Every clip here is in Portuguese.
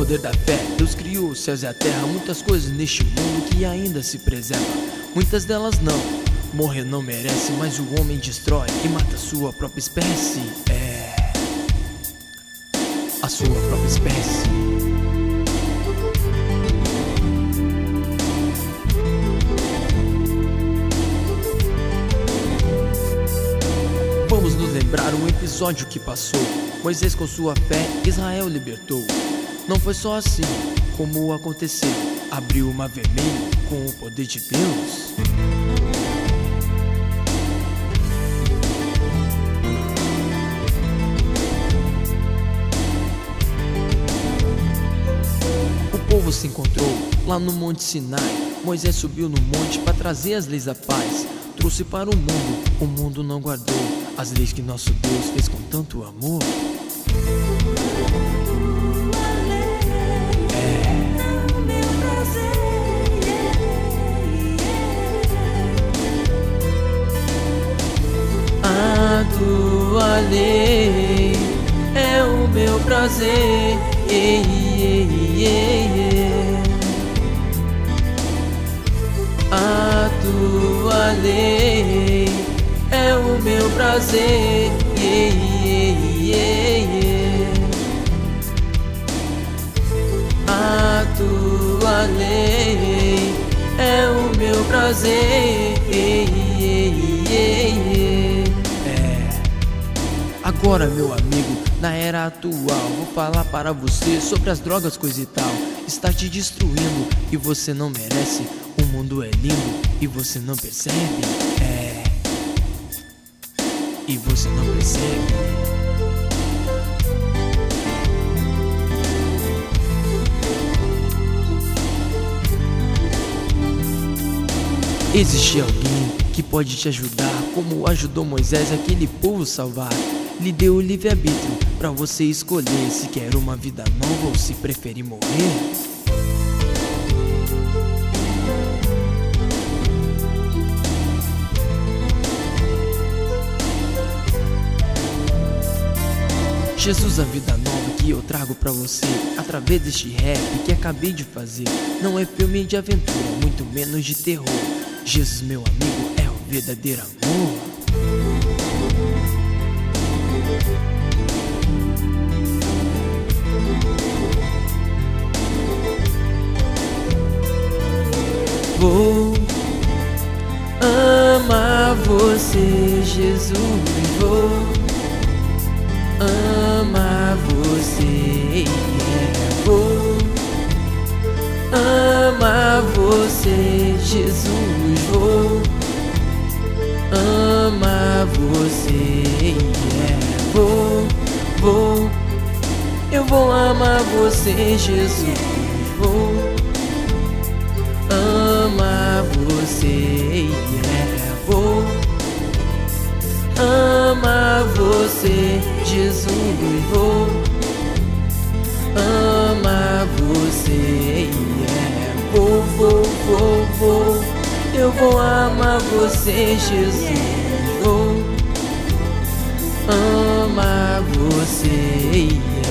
poder da fé, Deus criou os céus e a terra. Muitas coisas neste mundo que ainda se preservam, muitas delas não. Morrer não merece, mas o homem destrói e mata a sua própria espécie. A sua própria espécie. Vamos nos lembrar um episódio que passou. Moisés com sua fé, Israel libertou. Não foi só assim como aconteceu. Abriu o mar vermelho com o poder de Deus. O povo se encontrou lá no Monte Sinai. Moisés subiu no monte para trazer as leis da paz. Trouxe para o mundo não guardou as leis que nosso Deus fez com tanto amor. A tua lei é o meu prazer. A tua lei é o meu prazer. A tua lei é o meu prazer. Agora, meu amigo, na era atual, vou falar para você sobre as drogas, coisa e tal. Está te destruindo e você não merece. O mundo é lindo e você não percebe. E você não percebe. Existe alguém que pode te ajudar, como ajudou Moisés aquele povo salvar. Lhe deu o livre-arbítrio pra você escolher se quer uma vida nova ou se prefere morrer. Jesus, a vida nova que eu trago pra você através deste rap que acabei de fazer. Não é filme de aventura, muito menos de terror. Jesus, meu amigo, é o verdadeiro amor. Vou amar você, Jesus. Vou amar você. Vou amar você, Jesus. Vou amar você. Eu vou amar você, Jesus. Vou amar você, vou amar você, Jesus. Vou amar você, vou. Eu vou amar você, Jesus. Vou amar você,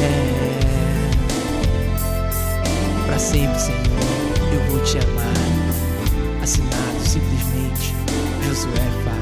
pra sempre, Senhor. Eu vou te amar. Assinado simplesmente Josué Fábio.